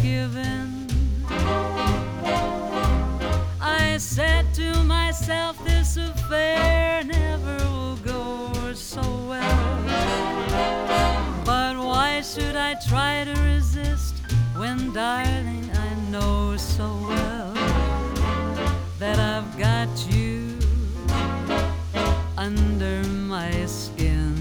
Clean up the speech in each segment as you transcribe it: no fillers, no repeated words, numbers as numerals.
given. I said to myself, this affair never will go so well. But why should I try to resist when, darling, I know so well that I've got you under my skin?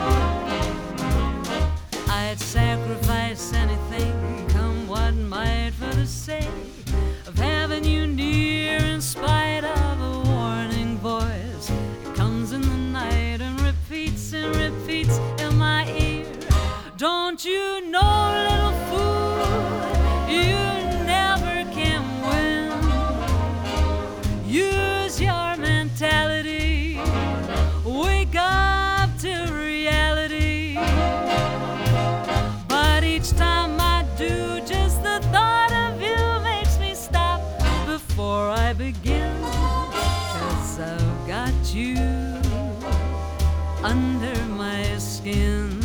I'd sacrifice anything, come what might, for the sake of having you near, in spite of a warning voice. It comes in the night and repeats in my ear. Don't you know, little fool, you never can win. Use your mentality, wake up to reality. But each time I do, just the thought of you makes me stop before I begin. 'Cause I've got you under my skin.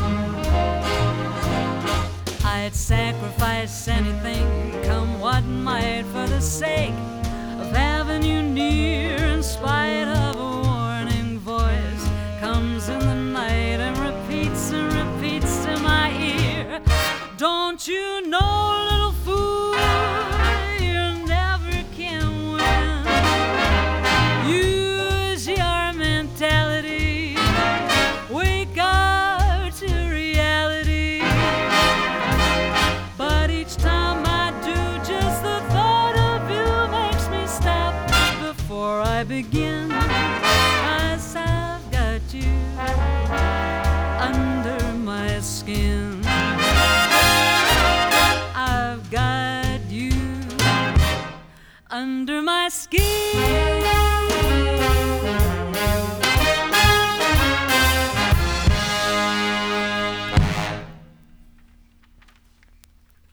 I'd sacrifice anything, come what might, for the sake of having you near, in spite of a warning voice. Comes in the night and repeats in my ear. Don't you know, little fool, you never can win. Use your mentality, wake up to reality. But each time I do, just the thought of you makes me stop before I begin. 'Cause I've got you under my skin. I've got you under my skin.